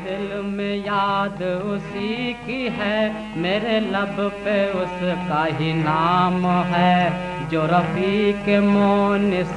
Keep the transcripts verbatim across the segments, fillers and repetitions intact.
دل میں یاد اسی کی ہے، میرے لب پہ اس کا ہی نام ہے، جو رفیق مونس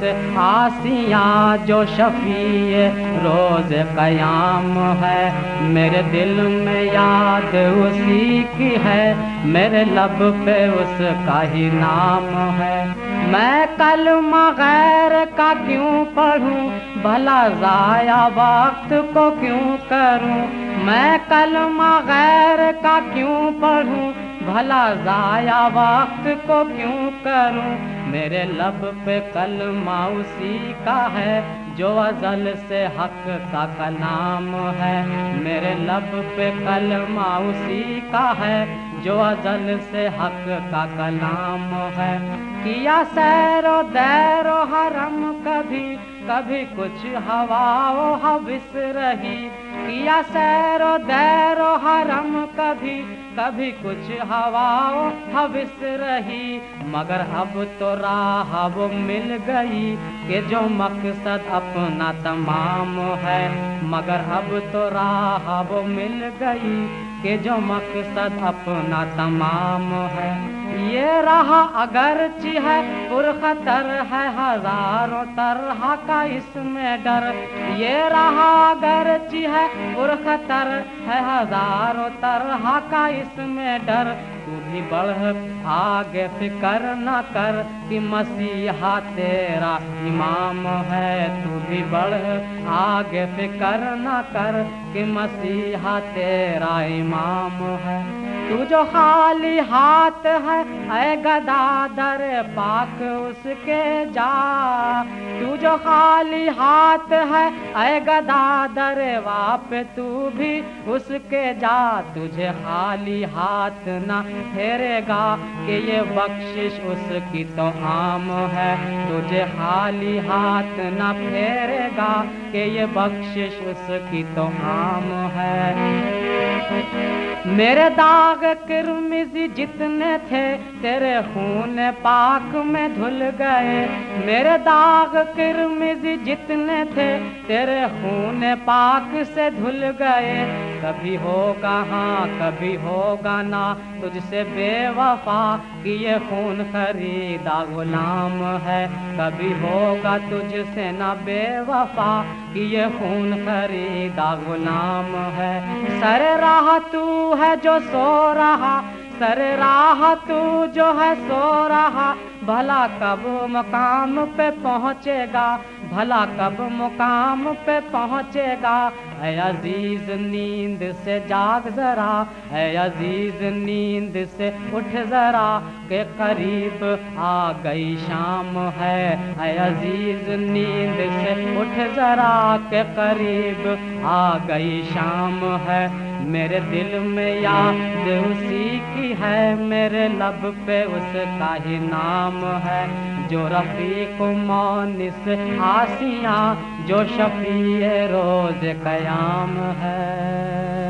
آسیاں، جو شفیع روز قیام ہے۔ میرے دل میں یاد اسی کی ہے، میرے لب پہ اس کا ہی نام ہے۔ میں کلمہ غیر کا کیوں پڑھوں، بھلا ضائع وقت کو کیوں کروں، میں کلمہ غیر کا کیوں پڑھوں، بھلا ضائع وقت کو کیوں کروں۔ میرے لب پہ کلمہ اسی کا ہے، جو ازل سے حق کا کلام ہے، میرے لب پہ کلمہ اسی کا ہے، جو ازل سے حق کا کلام ہے۔ کیا سیر و دیر و حرم کبھی، کبھی کچھ ہوا و حوث رہی، کیا سیر و دیر و حرم کبھی، کبھی کچھ ہوا و حوث رہی، مگر اب تو راہ وہ مل گئی کہ جو مقصد اپنا تمام ہے، مگر اب تو راہ وہ مل گئی کہ جو مقصد اپنا تمام ہے۔ یہ راہ اگرچہ ہے پرخطر ہے، ہزاروں طرح کا اس میں ڈر، یہ راہ اگرچہ ہے پرخطر ہے، ہزاروں طرح کا اس میں ڈر، تو بھی بڑھ آگے فکر نہ کر کہ مسیحا تیرا امام ہے، تو بھی بڑھ آگے فکر نہ کر کہ مسیحا تیرا امام ہے۔ تو جو خالی ہاتھ ہے اے گدا در پاک اس کے جا، تو جو خالی ہاتھ ہے اے گدا در واپ تو بھی اس کے جا، تجھے خالی ہاتھ نہ پھیرے گا کہ یہ بخشش اس کی تو عام ہے، تجھے خالی ہاتھ نہ پھیرے گا کہ یہ بخشش اس کی تو عام ہے۔ میرے داغ کرمزی جتنے تھے تیرے خون پاک میں دھل گئے، میرے داغ کرمزی جتنے تھے تیرے خون پاک سے دھل گئے، کبھی ہوگا ہاں کبھی ہوگا نہ تجھ سے بے وفا کہ یہ خون خریدا غلام ہے، کبھی ہوگا تجھ سے نہ بے وفا کہ یہ خون خریدا غلام ہے۔ سر راہ تو ہے جو سو رہا، سر راہ تو جو ہے سو رہا، بھلا کب مقام پہ پہنچے گا، بھلا کب مقام پہ پہنچے گا، اے عزیز نیند سے جاگ ذرا، اے عزیز نیند سے اٹھ ذرا کہ قریب آ گئی شام ہے، اے عزیز نیند سے اٹھ ذرا کہ قریب آ گئی شام ہے۔ میرے دل میں یاد اسی کی ہے، میرے لب پہ اس کا ہی نام ہے، جو رفیق مونس آسیاں، جو شفیع روز قیام ہے۔